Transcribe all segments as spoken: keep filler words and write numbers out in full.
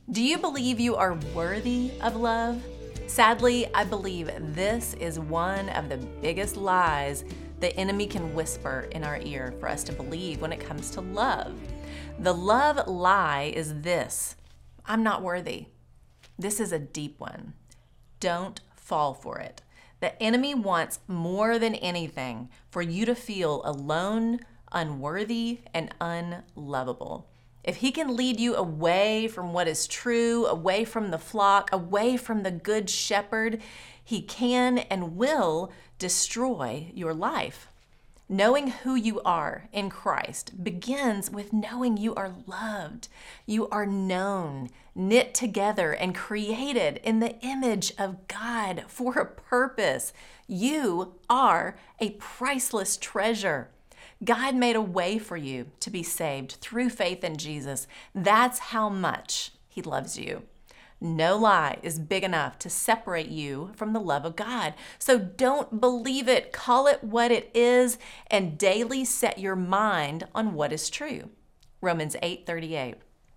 Do you believe you are worthy of love? Sadly, I believe this is one of the biggest lies the enemy can whisper in our ear for us to believe when it comes to love. The love lie is this: I'm not worthy. This is a deep one. Don't fall for it. The enemy wants more than anything for you to feel alone, unworthy, and unlovable. If he can lead you away from what is true, away from the flock, away from the good shepherd, he can and will destroy your life. Knowing who you are in Christ begins with knowing you are loved. You are known, knit together, and created in the image of God for a purpose. You are a priceless treasure. God made a way for you to be saved through faith in Jesus. That's how much he loves you. No lie is big enough to separate you from the love of God. So don't believe it. Call it what it is and daily set your mind on what is true. Romans eight thirty-eight.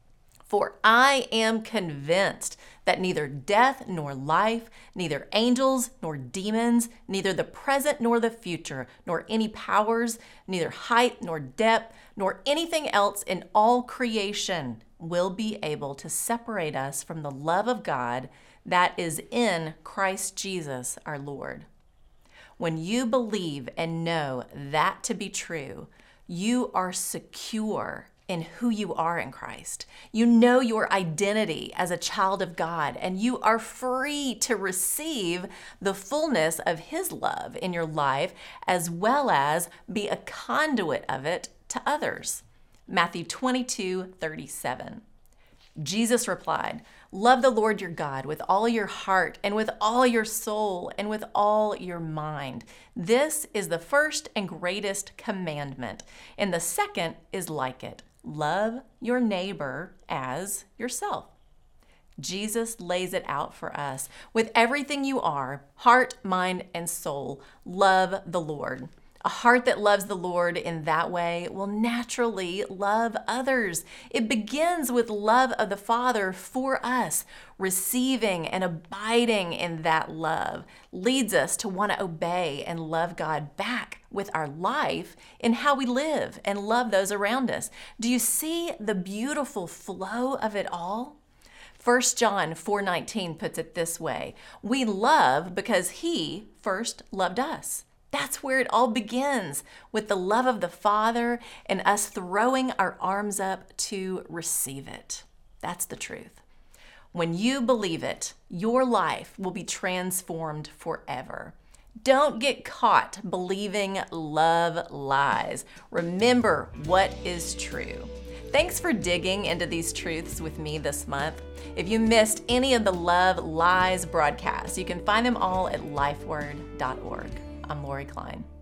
For I am convinced that neither death nor life, neither angels nor demons, neither the present nor the future, nor any powers, neither height nor depth, nor anything else in all creation will be able to separate us from the love of God that is in Christ Jesus our Lord. When you believe and know that to be true, you are secure in who you are in Christ. You know your identity as a child of God, and you are free to receive the fullness of his love in your life, as well as be a conduit of it to others. Matthew twenty-two thirty-seven. Jesus replied, "Love the Lord your God with all your heart and with all your soul and with all your mind. This is the first and greatest commandment, and the second is like it. Love your neighbor as yourself." Jesus lays it out for us. With everything you are, heart, mind, and soul, love the Lord. A heart that loves the Lord in that way will naturally love others. It begins with love of the Father for us. Receiving and abiding in that love leads us to want to obey and love God back with our life in how we live and love those around us. Do you see the beautiful flow of it all? First John four nineteen puts it this way: we love because he first loved us. That's where it all begins, with the love of the Father and us throwing our arms up to receive it. That's the truth. When you believe it, your life will be transformed forever. Don't get caught believing love lies. Remember what is true. Thanks for digging into these truths with me this month. If you missed any of the Love Lies broadcasts, you can find them all at lifeword dot org. I'm Lori Klein.